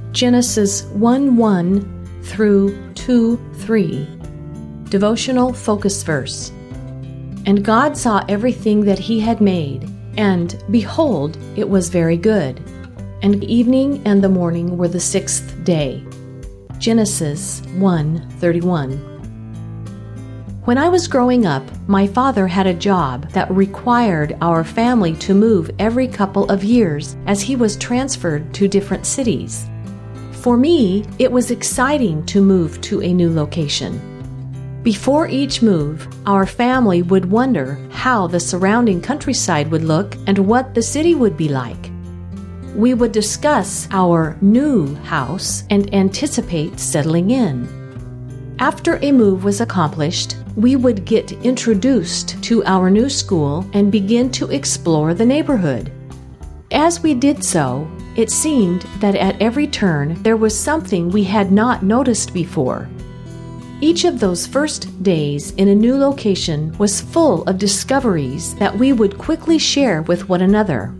Genesis 1:1 through 2:3. Devotional focus verse. And God saw everything that he had made, and behold, it was very good. And evening and the morning were the sixth day. Genesis 1:31. When I was growing up, my father had a job that required our family to move every couple of years as he was transferred to different cities. For me, it was exciting to move to a new location. Before each move, our family would wonder how the surrounding countryside would look and what the city would be like. We would discuss our new house and anticipate settling in. After a move was accomplished, we would get introduced to our new school and begin to explore the neighborhood. As we did so, it seemed that at every turn there was something we had not noticed before. Each of those first days in a new location was full of discoveries that we would quickly share with one another.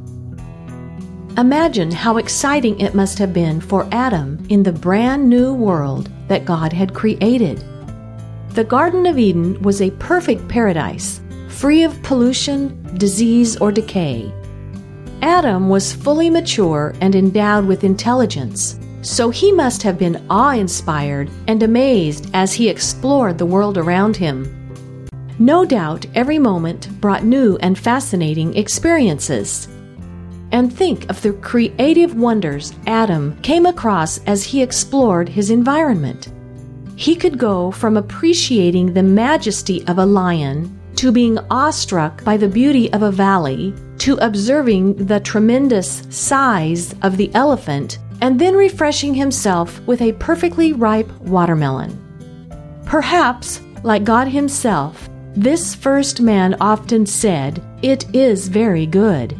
Imagine how exciting it must have been for Adam in the brand new world that God had created. The Garden of Eden was a perfect paradise, free of pollution, disease, or decay. Adam was fully mature and endowed with intelligence, so he must have been awe-inspired and amazed as he explored the world around him. No doubt every moment brought new and fascinating experiences. And think of the creative wonders Adam came across as he explored his environment. He could go from appreciating the majesty of a lion to being awestruck by the beauty of a valley to observing the tremendous size of the elephant and then refreshing himself with a perfectly ripe watermelon. Perhaps, like God himself, this first man often said, "It is very good."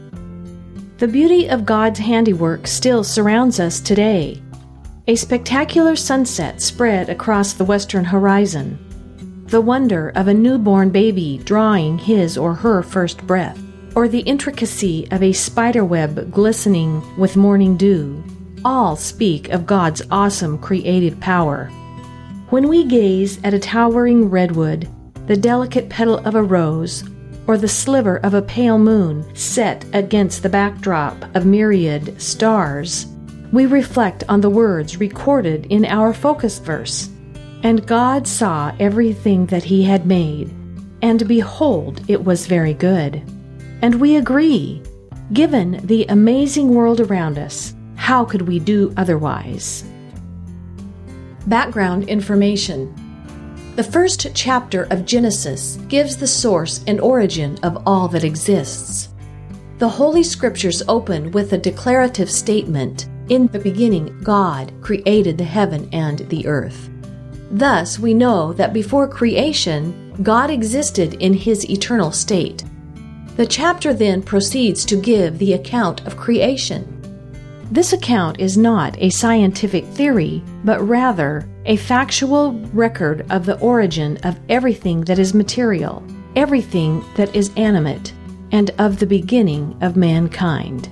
The beauty of God's handiwork still surrounds us today. A spectacular sunset spread across the western horizon. The wonder of a newborn baby drawing his or her first breath, or the intricacy of a spiderweb glistening with morning dew, all speak of God's awesome creative power. When we gaze at a towering redwood, the delicate petal of a rose, or the sliver of a pale moon set against the backdrop of myriad stars, we reflect on the words recorded in our focus verse. And God saw everything that he had made, and behold, it was very good. And we agree. Given the amazing world around us, how could we do otherwise? Background information. The first chapter of Genesis gives the source and origin of all that exists. The Holy Scriptures open with a declarative statement, "In the beginning, God created the heaven and the earth." Thus, we know that before creation, God existed in his eternal state. The chapter then proceeds to give the account of creation. This account is not a scientific theory, but rather a factual record of the origin of everything that is material, everything that is animate, and of the beginning of mankind.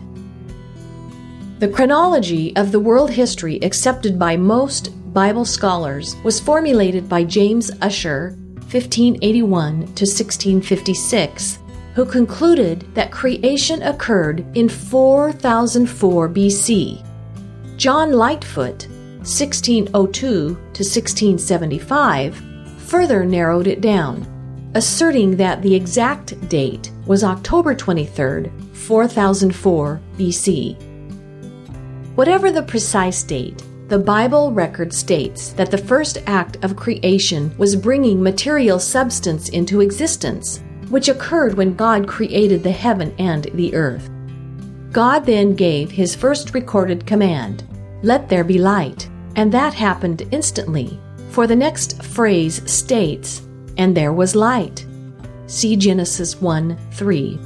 The chronology of the world history accepted by most Bible scholars was formulated by James Ussher, 1581 to 1656, who concluded that creation occurred in 4004 BC. John Lightfoot, 1602 to 1675, further narrowed it down, asserting that the exact date was October 23, 4004 BC. Whatever the precise date, the Bible record states that the first act of creation was bringing material substance into existence, which occurred when God created the heaven and the earth. God then gave his first recorded command, "Let there be light," and that happened instantly, for the next phrase states, "And there was light." See Genesis 1:3.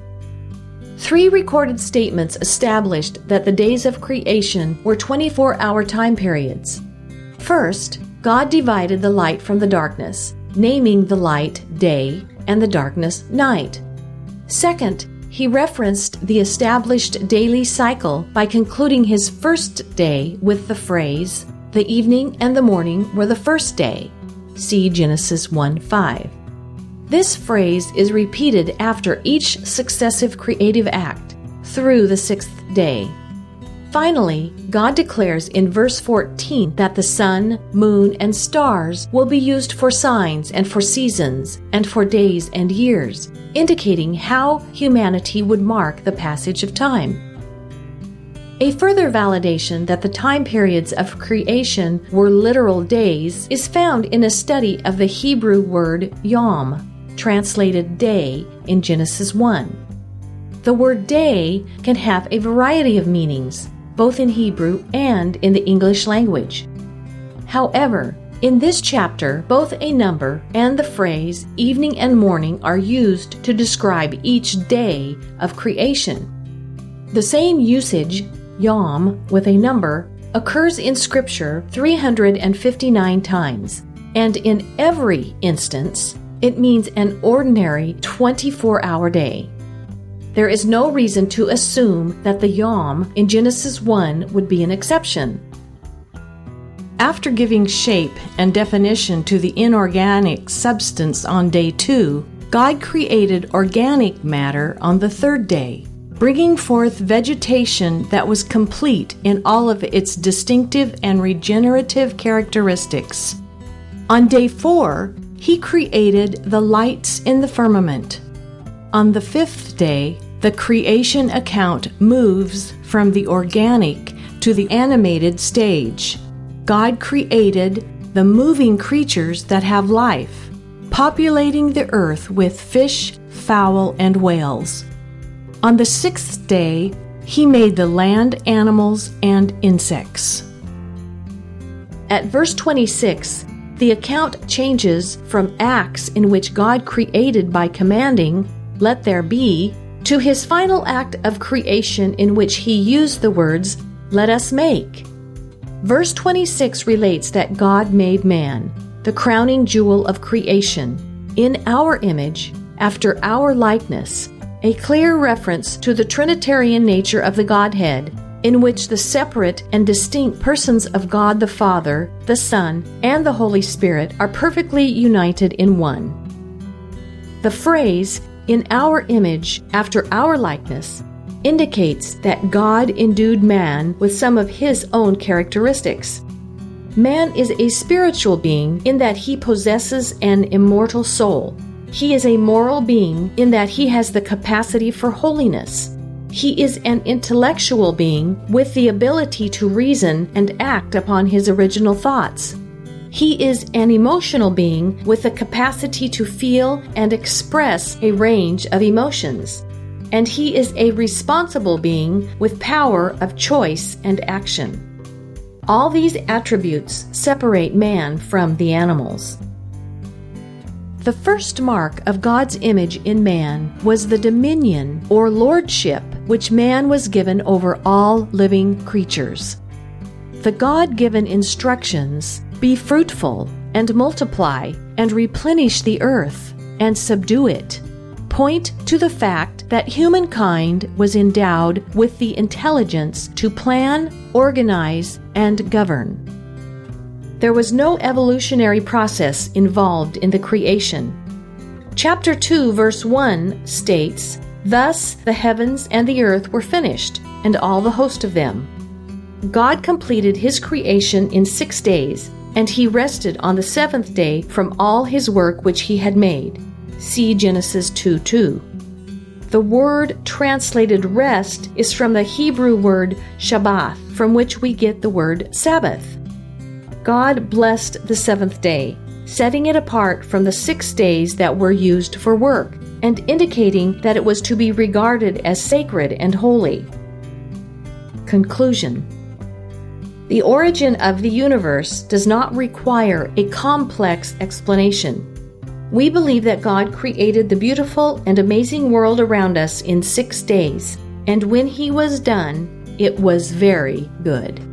3 recorded statements established that the days of creation were 24-hour time periods. First, God divided the light from the darkness, naming the light day and the darkness night. Second, he referenced the established daily cycle by concluding his first day with the phrase, "The evening and the morning were the first day." See Genesis 1:5. This phrase is repeated after each successive creative act through the sixth day. Finally, God declares in verse 14 that the sun, moon, and stars will be used for signs and for seasons and for days and years, indicating how humanity would mark the passage of time. A further validation that the time periods of creation were literal days is found in a study of the Hebrew word yom, translated day, in Genesis 1. The word day can have a variety of meanings, both in Hebrew and in the English language. However, in this chapter, both a number and the phrase evening and morning are used to describe each day of creation. The same usage, yom, with a number, occurs in Scripture 359 times, and in every instance, it means an ordinary 24-hour day. There is no reason to assume that the yom in Genesis 1 would be an exception. After giving shape and definition to the inorganic substance on day 2, God created organic matter on the third day, bringing forth vegetation that was complete in all of its distinctive and regenerative characteristics. On day 4, He created the lights in the firmament. On the fifth day, the creation account moves from the organic to the animated stage. God created the moving creatures that have life, populating the earth with fish, fowl, and whales. On the sixth day, He made the land animals and insects. At verse 26, the account changes from acts in which God created by commanding, "Let there be," to His final act of creation in which He used the words, "Let us make." Verse 26 relates that God made man, the crowning jewel of creation, in our image, after our likeness, a clear reference to the Trinitarian nature of the Godhead, in which the separate and distinct persons of God the Father, the Son, and the Holy Spirit are perfectly united in one. The phrase, "in our image, after our likeness," indicates that God endued man with some of His own characteristics. Man is a spiritual being in that he possesses an immortal soul. He is a moral being in that he has the capacity for holiness. He is an intellectual being with the ability to reason and act upon his original thoughts. He is an emotional being with the capacity to feel and express a range of emotions. And he is a responsible being with power of choice and action. All these attributes separate man from the animals. The first mark of God's image in man was the dominion or lordship which man was given over all living creatures. The God-given instructions, "Be fruitful and multiply and replenish the earth and subdue it," point to the fact that humankind was endowed with the intelligence to plan, organize, and govern. There was no evolutionary process involved in the creation. Chapter 2, verse 1 states, "Thus the heavens and the earth were finished, and all the host of them." God completed His creation in 6 days, and He rested on the seventh day from all His work which He had made. See Genesis 2:2. The word translated rest is from the Hebrew word Shabbath, from which we get the word Sabbath. God blessed the seventh day, setting it apart from the 6 days that were used for work, and indicating that it was to be regarded as sacred and holy. Conclusion. The origin of the universe does not require a complex explanation. We believe that God created the beautiful and amazing world around us in 6 days, and when He was done, it was very good.